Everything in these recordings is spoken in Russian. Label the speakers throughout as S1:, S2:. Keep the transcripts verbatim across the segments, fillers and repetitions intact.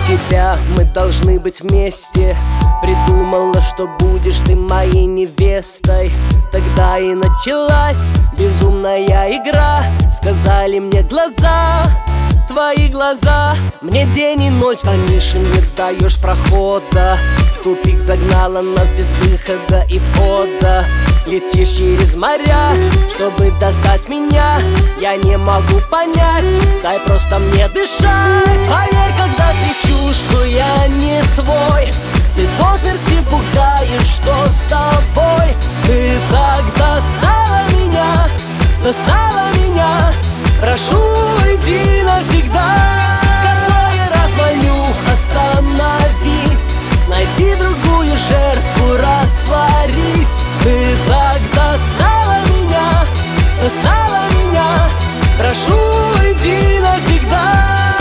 S1: себя, мы должны быть вместе. Придумала, что будешь ты моей невестой. Тогда и началась безумная игра. Сказали мне глаза, твои глаза. Мне день и ночь звонишь и не даешь прохода. В тупик загнала нас без выхода и входа. Летишь через моря, чтобы достать меня. Я не могу понять, дай просто мне дышать. Поверь, когда кричу, что я не твой, ты до смерти пугаешь, что с тобой. Ты так достала меня, достала меня. Прошу, уйди навсегда. Который раз молю, остановись. Найди другую жертву, растворись. Ты так достала меня, достала меня. Прошу, уйди навсегда.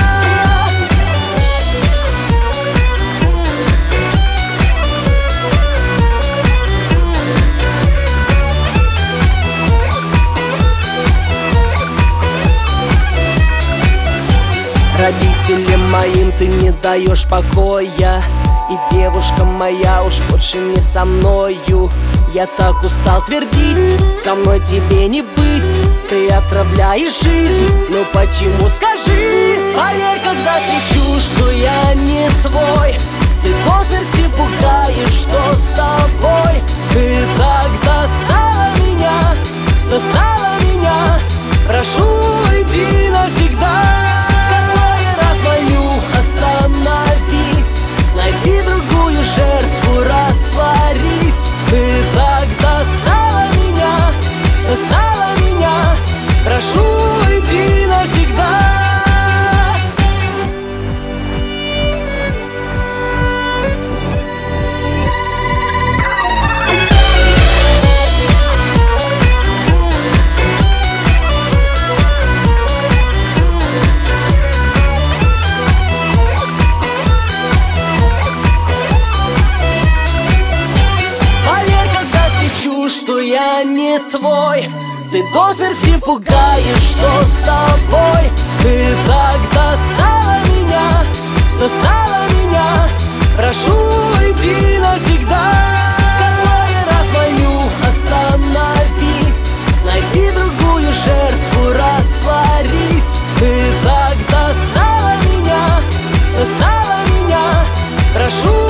S1: Родителям моим ты не даешь покоя. И девушка моя уж больше не со мною. Я так устал твердить, со мной тебе не быть. Ты отравляешь жизнь, ну почему, скажи? Поверь, когда кричу, что я не твой, ты до смерти пугаешь, что с тобой. Ты так достала меня, достала меня. Прошу, уйди навсегда. Остановись, найди другую жертву, растворись. Ты так достала меня, достала меня. Прошу, уйди навсегда. Что я не твой, ты до смерти пугаешь, что с тобой. Ты так достала меня, достала меня. Прошу, уйди навсегда. Который раз молю, остановись. Найди другую жертву, растворись. Ты так достала меня, достала меня. Прошу,